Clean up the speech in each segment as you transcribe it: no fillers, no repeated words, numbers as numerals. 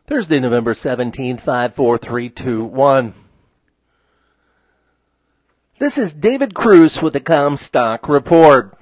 Thursday, November 17th, 54321. This is David Cruz with the Comstock Report.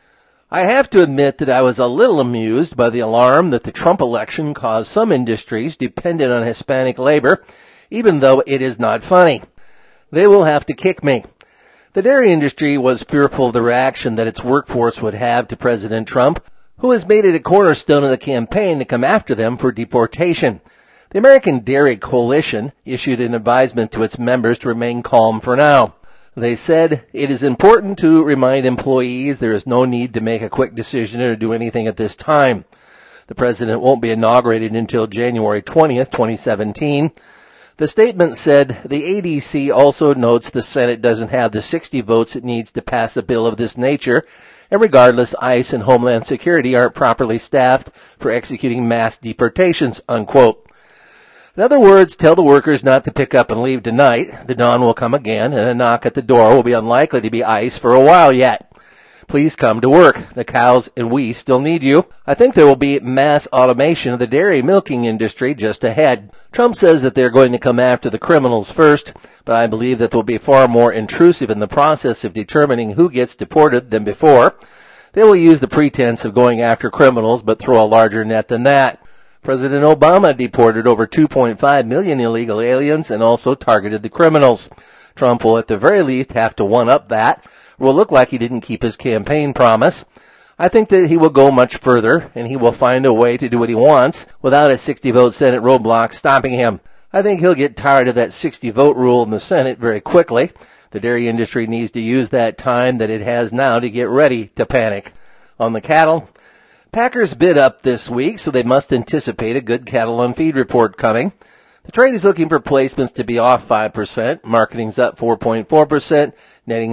I have to admit that I was a little amused by the alarm that the Trump election caused some industries dependent on Hispanic labor, even though it is not funny. They will have to kick me. The dairy industry was fearful of the reaction that its workforce would have to President Trump, who has made it a cornerstone of the campaign to come after them for deportation. The American Dairy Coalition issued an advisement to its members to remain calm for now. They said, "It is important to remind employees there is no need to make a quick decision or do anything at this time. The president won't be inaugurated until January 20th, 2017. The statement said the ADC also notes the Senate doesn't have the 60 votes it needs to pass a bill of this nature, and regardless, ICE and Homeland Security aren't properly staffed for executing mass deportations," unquote. In other words, tell the workers not to pick up and leave tonight. The dawn will come again, and a knock at the door will be unlikely to be ICE for a while yet. Please come to work. The cows and we still need you. I think there will be mass automation of the dairy milking industry just ahead. Trump says that they're going to come after the criminals first, but I believe that they'll be far more intrusive in the process of determining who gets deported than before. They will use the pretense of going after criminals, but throw a larger net than that. President Obama deported over 2.5 million illegal aliens and also targeted the criminals. Trump will at the very least have to one-up that, or will look like he didn't keep his campaign promise. I think that he will go much further, and he will find a way to do what he wants without a 60-vote Senate roadblock stopping him. I think he'll get tired of that 60-vote rule in the Senate very quickly. The dairy industry needs to use that time that it has now to get ready to panic. On the cattle, packers bid up this week, so they must anticipate a good cattle on feed report coming. The trade is looking for placements to be off 5%. Marketing's up 4.4%, netting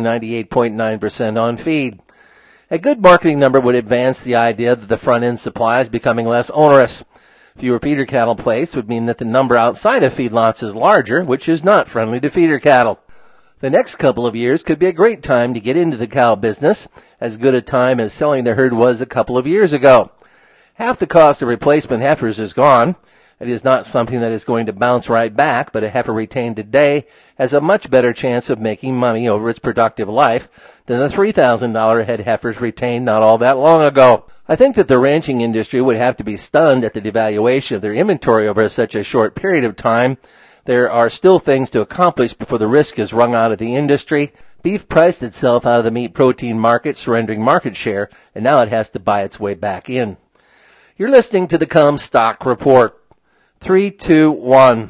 98.9% on feed. A good marketing number would advance the idea that the front-end supply is becoming less onerous. Fewer feeder cattle placed would mean that the number outside of feedlots is larger, which is not friendly to feeder cattle. The next couple of years could be a great time to get into the cow business, as good a time as selling the herd was a couple of years ago. Half the cost of replacement heifers is gone. It is not something that is going to bounce right back, but a heifer retained today has a much better chance of making money over its productive life than the $3,000 head heifers retained not all that long ago. I think that the ranching industry would have to be stunned at the devaluation of their inventory over such a short period of time. There are still things to accomplish before the risk is wrung out of the industry. Beef priced itself out of the meat protein market, surrendering market share, and now it has to buy its way back in. You're listening to the Comstock Report. 3, 2, 1.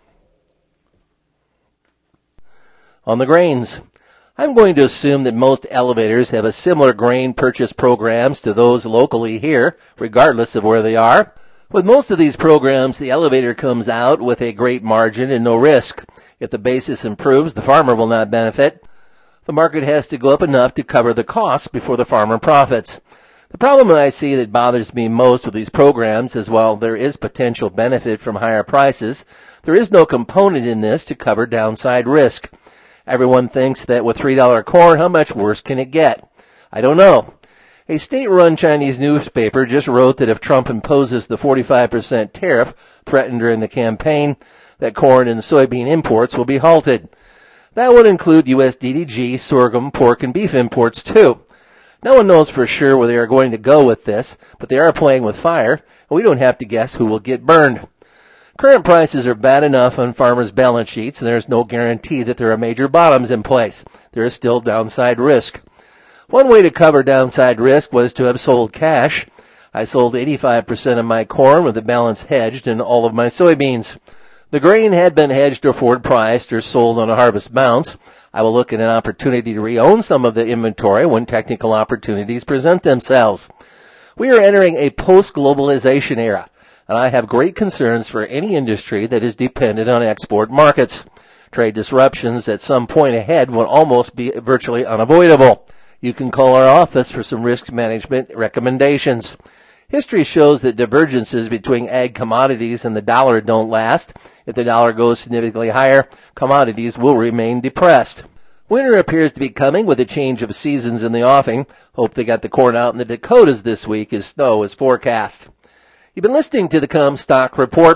On the grains, I'm going to assume that most elevators have a similar grain purchase programs to those locally here, regardless of where they are. With most of these programs, the elevator comes out with a great margin and no risk. If the basis improves, the farmer will not benefit. The market has to go up enough to cover the costs before the farmer profits. The problem that I see that bothers me most with these programs is while there is potential benefit from higher prices, there is no component in this to cover downside risk. Everyone thinks that with $3 corn, how much worse can it get? I don't know. A state-run Chinese newspaper just wrote that if Trump imposes the 45% tariff threatened during the campaign, that corn and soybean imports will be halted. That would include U.S. DDG, sorghum, pork, and beef imports, too. No one knows for sure where they are going to go with this, but they are playing with fire, and we don't have to guess who will get burned. Current prices are bad enough on farmers' balance sheets, and there is no guarantee that there are major bottoms in place. There is still downside risk. One way to cover downside risk was to have sold cash. I sold 85% of my corn with the balance hedged and all of my soybeans. The grain had been hedged or forward priced or sold on a harvest bounce. I will look at an opportunity to re-own some of the inventory when technical opportunities present themselves. We are entering a post-globalization era, and I have great concerns for any industry that is dependent on export markets. Trade disruptions at some point ahead will almost be virtually unavoidable. You can call our office for some risk management recommendations. History shows that divergences between ag commodities and the dollar don't last. If the dollar goes significantly higher, commodities will remain depressed. Winter appears to be coming with a change of seasons in the offing. Hope they got the corn out in the Dakotas this week as snow is forecast. You've been listening to the Comstock Report.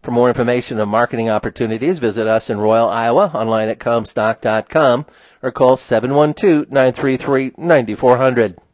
For more information on marketing opportunities, visit us in Royal, Iowa, online at Comstock.com, or call 712-933-9400.